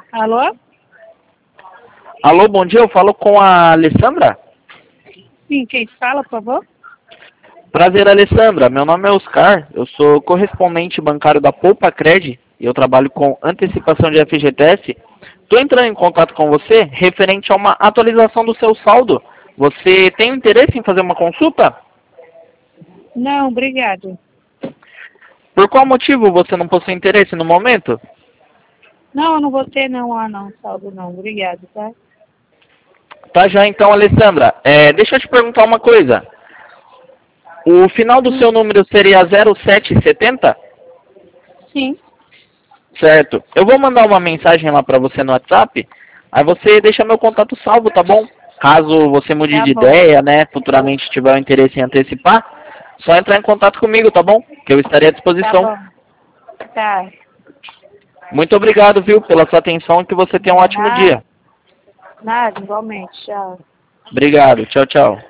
Alô? Alô, bom dia, eu falo com a Alessandra? Sim, quem fala, por favor? Prazer, Alessandra. Meu nome é Oscar, eu sou correspondente bancário da Poupa Cred e eu trabalho com antecipação de FGTS. Estou entrando em contato com você referente a uma atualização do seu saldo. Você tem interesse em fazer uma consulta? Não, obrigado. Por qual motivo você não possui interesse no momento? Não, eu não vou ter não, saldo não. Obrigado, tá? Tá já então, Alessandra. Deixa eu te perguntar uma coisa. O final do seu número seria 0770? Sim, Certo. Eu vou mandar uma mensagem lá para você no WhatsApp. Aí você deixa meu contato salvo, tá bom? Caso você mude tá de bom. ideia, né, futuramente tiver o interesse em antecipar, só entrar em contato comigo, tá bom? Que eu estarei à Tá disposição. bom. Tá. Muito obrigado, viu, pela sua atenção e que você tenha um ótimo Nada, dia. nada, igualmente. Tchau. Obrigado. Tchau, tchau.